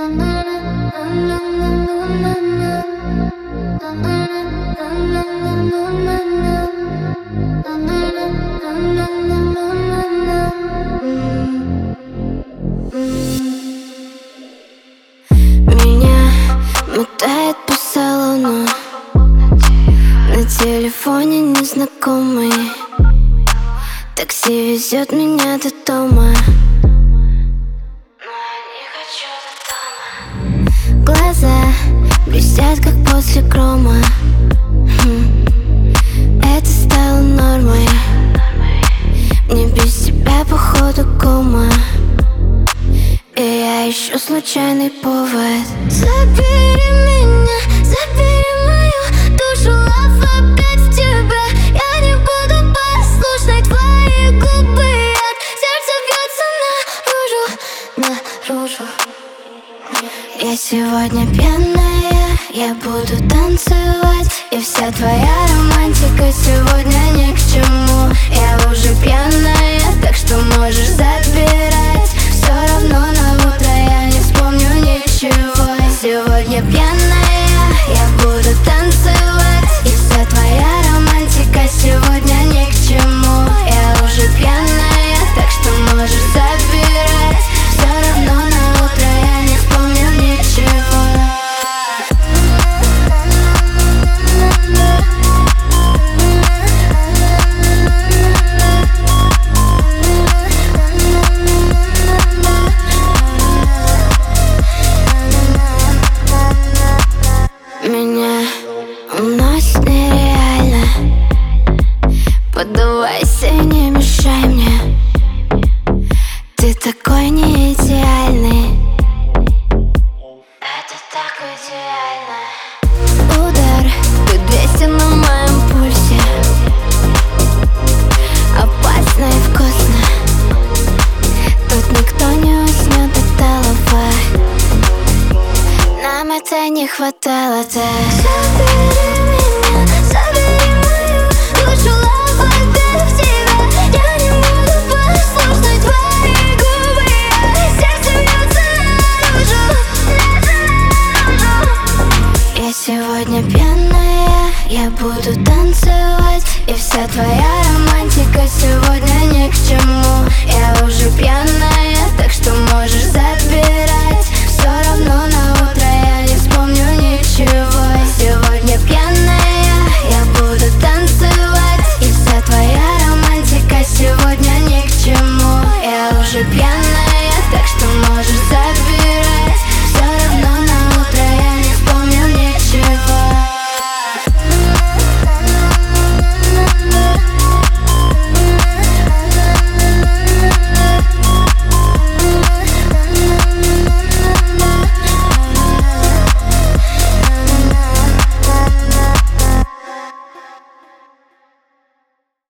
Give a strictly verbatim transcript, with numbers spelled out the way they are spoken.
Меня мотает по салону, на телефоне незнакомый. Такси везет меня до дома, но я не хочу до дома. Глаза блестят, как после грома. Это стало нормой. Мне без тебя походу кома, и я ищу случайный повод. Забери меня, забери мою душу, лав опять в тебя. Я не буду послушной, твои губы яд. Сердце бьется наружу, наружу. Я сегодня пьяная, я буду танцевать, и вся твоя романтика сегодня ни к чему. Я уже пьяная, так что можешь забирать. Все равно на утро я не вспомню ничего. Сегодня пьяная, я буду танцевать, и вся твоя романтика сегодня ни к чему. Я уже пьяная, так что можешь забирать. Все равно на утро я не вспомню ничего. Меня уносит нереально. Поддавайся, не мешай мне. Ты такой не идеальный. Это так идеально. Удар, ты двести на моем пульсе. Опасно и вкусно. Тут никто не уснет от толпа. Нам это не хватало-то. Забери меня, забери мою душу, лав опять в тебя. Я не буду послушной, твои губы яд. Сердце бьется наружу. Я сегодня пьяная, я буду танцевать, и вся твоя романтика сегодня ни к чему. Я уже пьяная, так что можешь забыть.